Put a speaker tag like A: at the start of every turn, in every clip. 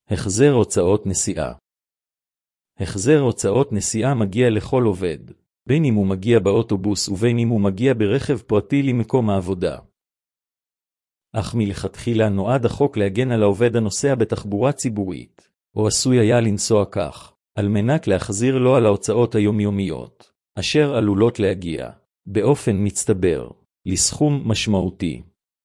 A: החזר הוצאות נסיעה. החזר הוצאות נסיעה מגיע לכל עובד, בין אם הוא מגיע באוטובוס ובין אם הוא מגיע ברכב פרטי למקום העבודה. אך מלכתחילה נועד החוק להגן על העובד הנוסע בתחבורה ציבורית, או עשוי היה לנסוע כך, על מנת להחזיר לו על ההוצאות היומיומיות, אשר עלולות להגיע, באופן מצטבר, לסכום משמעותי.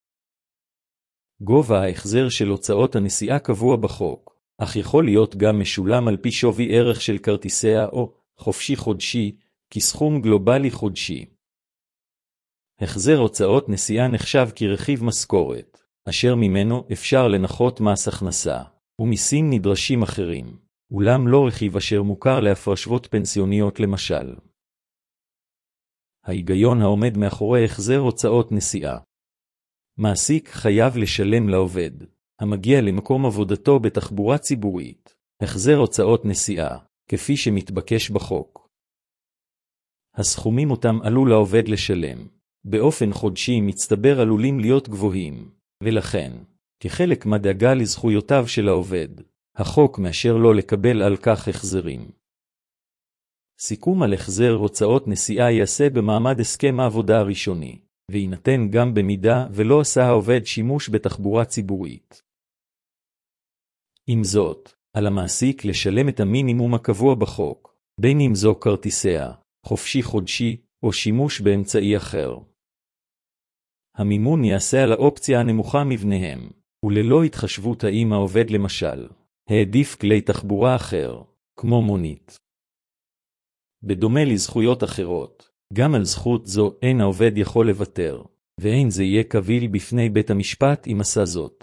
A: גובה ההחזר של הוצאות הנסיעה קבוע בחוק, אך יכול להיות גם משולם על פי שווי ערך של כרטיסיה או חופשי חודשי, כסכום גלובלי חודשי. החזר הוצאות נסיעה נחשב כרכיב משכורת, אשר ממנו אפשר לנחות מס הכנסה, ומיסים נדרשים אחרים, אולם לא רכיב אשר מוכר להפרשות פנסיוניות למשל. ההיגיון העומד מאחורי החזר הוצאות נסיעה. מעסיק חייב לשלם לעובד, המגיע למקום עבודתו בתחבורה ציבורית, החזר הוצאות נסיעה, כפי שמתבקש בחוק. הסכומים אותם עלול לעובד לשלם, באופן חודשי מצטבר עלולים להיות גבוהים, ולכן, כחלק מהדאגה לזכויותיו של העובד, החוק מאשר לו לקבל על כך החזרים. סיכום על החזר הוצאות נסיעה ייעשה במעמד הסכם העבודה הראשוני, ויינתן גם במידה ולא עשה העובד שימוש בתחבורה ציבורית. עם זאת, על המעסיק לשלם את המינימום הקבוע בחוק, בין אם זו כרטיסיה, חופשי חודשי, או שימוש באמצעי אחר. המימון ייעשה על האופציה הנמוכה מבניהם, וללא התחשבות האם העובד למשל, העדיף כלי תחבורה אחר, כמו מונית. בדומה לזכויות אחרות, גם על זכות זו אין העובד יכול לוותר, ואין זה יהיה קביל בפני בית המשפט אם עשה זאת.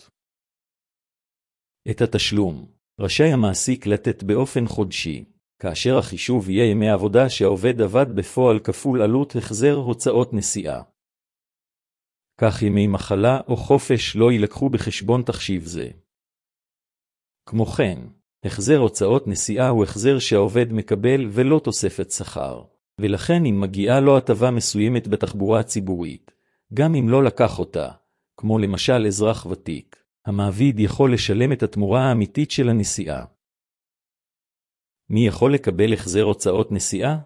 A: את התשלום רשאי המעסיק לתת באופן חודשי, כאשר החישוב יהיה ימי עבודה שהעובד עבד בפועל כפול עלות החזר הוצאות נסיעה. כך ימי מחלה או חופש לא יילקחו בחשבון תחשיב זה. כמו כן, החזר הוצאות נסיעה הוא החזר שהעובד מקבל ולא תוספת שכר, ולכן אם מגיעה לו הטבה מסוימת בתחבורה הציבורית, גם אם לא לקח אותה, כמו למשל אזרח ותיק, המעביד יכול לשלם את התמורה האמיתית של הנסיעה. מי יכול לקבל החזר הוצאות נסיעה?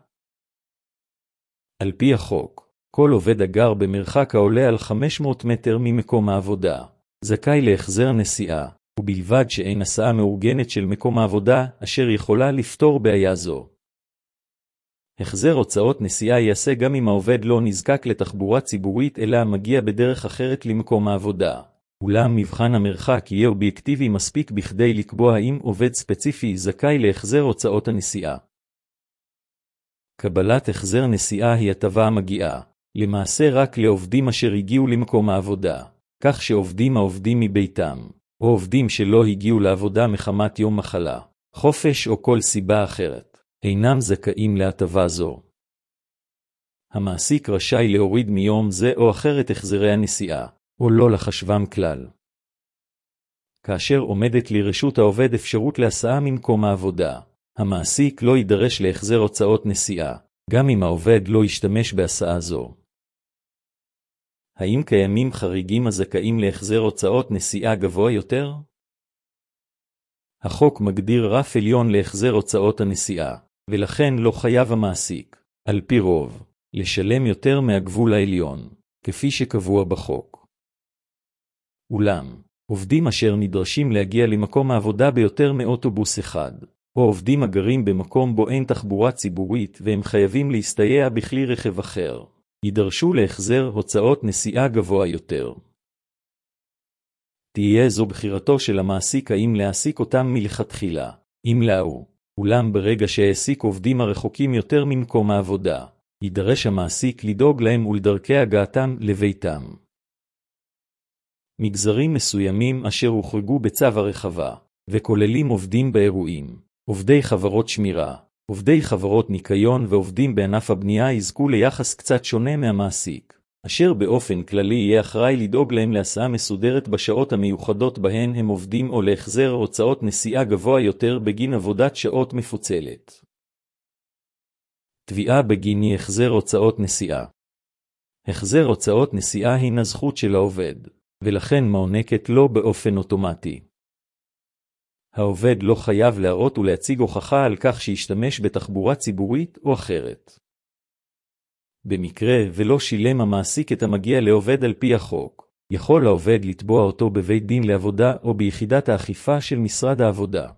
A: על פי החוק, כל עובד הגר במרחק העולה על 500 מטר ממקום העבודה, זכאי להחזר נסיעה, ובלבד שאין הסעה מאורגנת של מקום העבודה אשר יכולה לפתור בעיה זו. החזר הוצאות נסיעה ייעשה גם אם העובד לא נזקק לתחבורה ציבורית אלא מגיע בדרך אחרת למקום העבודה. אולם מבחן המרחק יהיה אובייקטיבי מספיק בכדי לקבוע האם עובד ספציפי זכאי להחזר הוצאות הנסיעה. קבלת החזר נסיעה היא הטבה המגיעה, למעשה רק לעובדים אשר הגיעו למקום העבודה, כך שעובדים העובדים מביתם, או עובדים שלא הגיעו לעבודה מחמת יום מחלה, חופש או כל סיבה אחרת, אינם זכאים להטבה זו. המעסיק רשאי להוריד מיום זה או אחר את החזרי הנסיעה, או לא לחשבם כלל. כאשר עומדת לרשות העובד אפשרות להסעה ממקום העבודה, המעסיק לא יידרש להחזר הוצאות נסיעה, גם אם העובד לא ישתמש בהסעה זו. האם קיימים חריגים הזכאים להחזר הוצאות נסיעה גבוה יותר? החוק מגדיר רף עליון להחזר הוצאות הנסיעה, ולכן לא חייב המעסיק, על פי רוב, לשלם יותר מהגבול העליון, כפי שקבוע בחוק. אולם, עובדים אשר נדרשים להגיע למקום העבודה ביותר מאוטובוס אחד, או עובדים הגרים במקום בו אין תחבורה ציבורית והם חייבים להסתייע בכלי רכב אחר, יידרשו להחזר הוצאות נסיעה גבוה יותר. תהיה זו בחירתו של המעסיק האם להעסיק אותם מלכתחילה, אם לאו, אולם ברגע שהעסיק עובדים הרחוקים יותר ממקום העבודה, יידרש המעסיק לדאוג להם ולדרכי הגעתם לביתם. מגזרים מסוימים אשר הוחרגו בצו הרחבה, וכוללים עובדים באירועים, עובדי חברות שמירה, עובדי חברות ניקיון ועובדים בענף הבנייה יזכו ליחס קצת שונה מהמעסיק, אשר באופן כללי יהיה אחראי לדאוג להם להסעה מסודרת בשעות המיוחדות בהן הם עובדים או להחזר הוצאות נסיעה גבוה יותר בגין עבודת שעות מפוצלת. תביעה בגין החזר הוצאות נסיעה. החזר הוצאות נסיעה הינה זכות של העובד, ולכן מוענקת לו באופן אוטומטי. העובד לא חייב להראות ולהציג הוכחה על כך שישתמש בתחבורה ציבורית או אחרת. במקרה ולא שילם המעסיק את המגיע לעובד על פי החוק, יכול העובד לתבוע אותו בבית דין לעבודה או ביחידת האכיפה של משרד העבודה.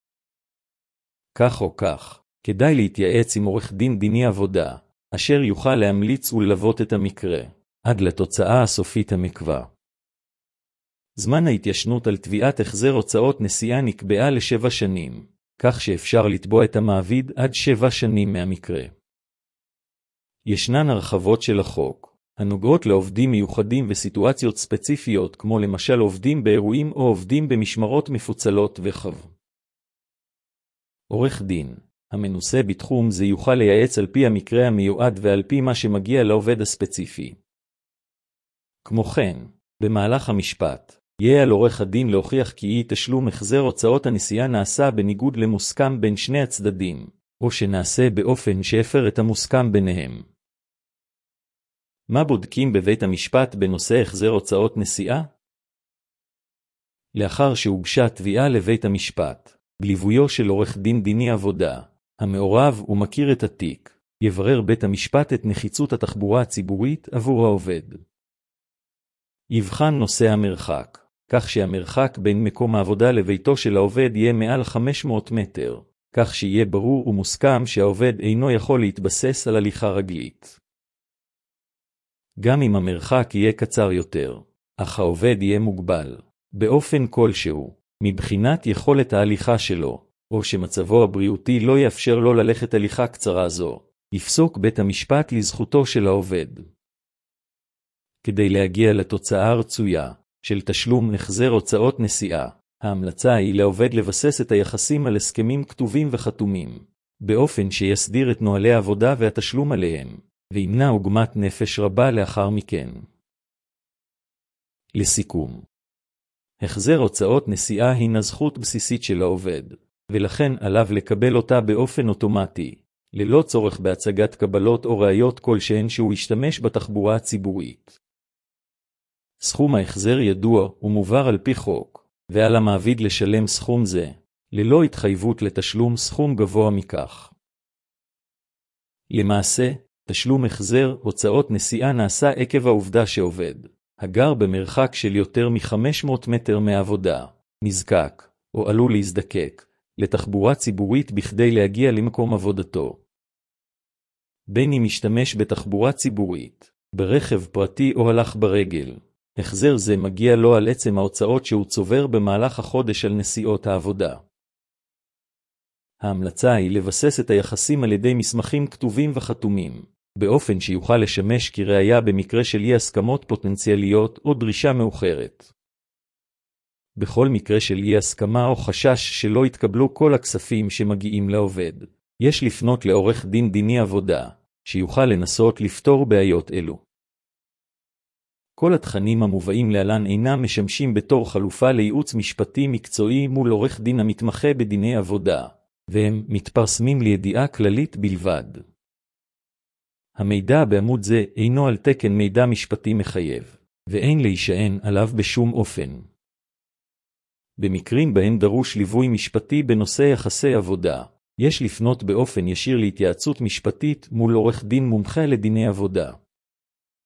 A: כך או כך, כדאי להתייעץ עם עורך דין דיני עבודה, אשר יוכל להמליץ וללוות את המקרה, עד לתוצאה הסופית המקווה. זמן ההתיישנות על תביעת החזר הוצאות נסיעה נקבעה ל7 שנים, כך שאפשר לתבוע את המעביד עד 7 שנים מהמקרה. ישנן הרחבות של החוק, הנוגעות לעובדים מיוחדים וסיטואציות ספציפיות, כמו למשל עובדים באירועים או עובדים במשמרות מפוצלות וחב. עורך דין, המנוסה בתחום זה יוכל לייעץ על פי המקרה המיועד ועל פי מה שמגיע לעובד הספציפי. כמו כן, במהלך המשפט, יהיה על עורך הדין להוכיח כי אי תשלום החזר הוצאות הנסיעה נעשה בניגוד למוסכם בין שני הצדדים, או שנעשה באופן שהפר את המוסכם ביניהם. מה בודקים בבית המשפט בנושא החזר הוצאות נסיעה? לאחר שהוגשה תביעה לבית המשפט, בליוויו של עורך דין דיני עבודה, המעורב ומכיר את התיק, יברר בית המשפט את נחיצות התחבורה הציבורית עבור העובד. יבחן נושא המרחק, כך שהמרחק בין מקום העבודה לביתו של העובד יהיה מעל 500 מטר, כך שיהיה ברור ומוסכם שהעובד אינו יכול להתבסס על הליכה רגלית. גם אם המרחק יהיה קצר יותר, אך העובד יהיה מוגבל, באופן כלשהו, מבחינת יכולת ההליכה שלו, או שמצבו הבריאותי לא יאפשר לו ללכת הליכה קצרה זו, יפסוק בית המשפט לזכותו של העובד. כדי להגיע לתוצאה הרצויה, של תשלום החזר הוצאות נסיעה, ההמלצה היא לעובד לבסס את היחסים על הסכמים כתובים וחתומים, באופן שיסדיר את נוהלי העבודה והתשלום עליהם, וימנע עוגמת נפש רבה לאחר מכן. לסיכום, החזר הוצאות נסיעה הינה זכות בסיסית של העובד, ולכן עליו לקבל אותה באופן אוטומטי, ללא צורך בהצגת קבלות או ראיות כלשהן שהוא ישתמש בתחבורה הציבורית. סכום ההחזר ידוע ומובהר על פי חוק, ועל המעביד לשלם סכום זה, ללא התחייבות לתשלום סכום גבוה מכך. למעשה, תשלום החזר הוצאות נסיעה נעשה עקב העובדה שעובד, הגר במרחק של יותר מ-500 מטר מהעבודה, נזקק, או עלול להזדקק, לתחבורה ציבורית בכדי להגיע למקום עבודתו. בין אם משתמש בתחבורה ציבורית, ברכב פרטי או הלך ברגל, החזר זה מגיע לו על עצם ההוצאות שהוא צובר במהלך החודש על נסיעות העבודה. ההמלצה היא לבסס את היחסים על ידי מסמכים כתובים וחתומים, באופן שיוכל לשמש כראיה במקרה של אי הסכמות פוטנציאליות או דרישה מאוחרת. בכל מקרה של אי הסכמה או חשש שלא יתקבלו כל הכספים שמגיעים לעובד, יש לפנות לעורך דין דיני עבודה, שיוכל לנסות לפתור בעיות אלו. כל התכנים המובאים להלן אינם משמשים בתור חלופה לייעוץ משפטי מקצועי מול עורך דין המתמחה בדיני עבודה, והם מתפרסמים לידיעה כללית בלבד. המידע בעמוד זה אינו על תקן מידע משפטי מחייב, ואין להישען עליו בשום אופן. במקרים בהם דרוש ליווי משפטי בנושא יחסי עבודה, יש לפנות באופן ישיר להתייעצות משפטית מול עורך דין מומחה לדיני עבודה.